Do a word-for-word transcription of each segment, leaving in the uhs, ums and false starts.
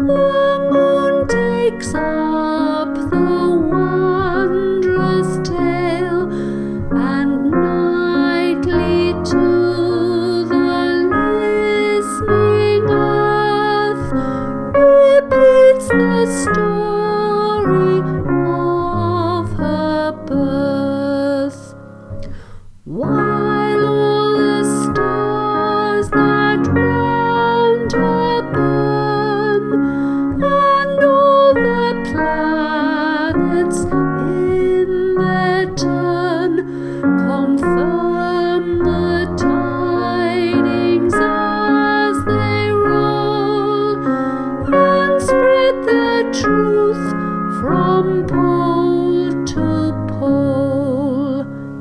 The moon takes up the wondrous tale, and nightly to the listening earth repeats the story of her birth. While all the stars that round her burn, and all the planets in their turn confirm the tidings as they roll, and spread the truth from pole to pole.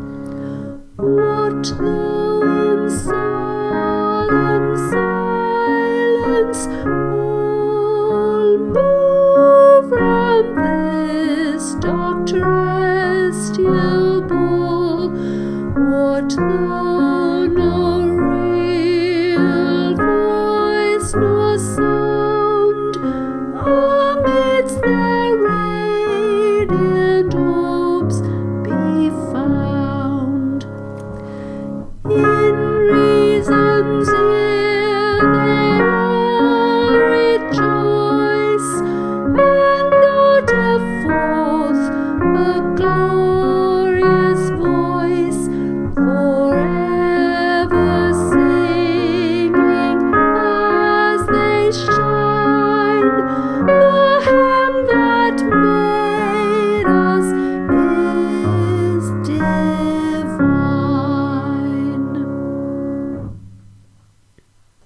What though in solemn silence all move round this dark terrestrial ball? What though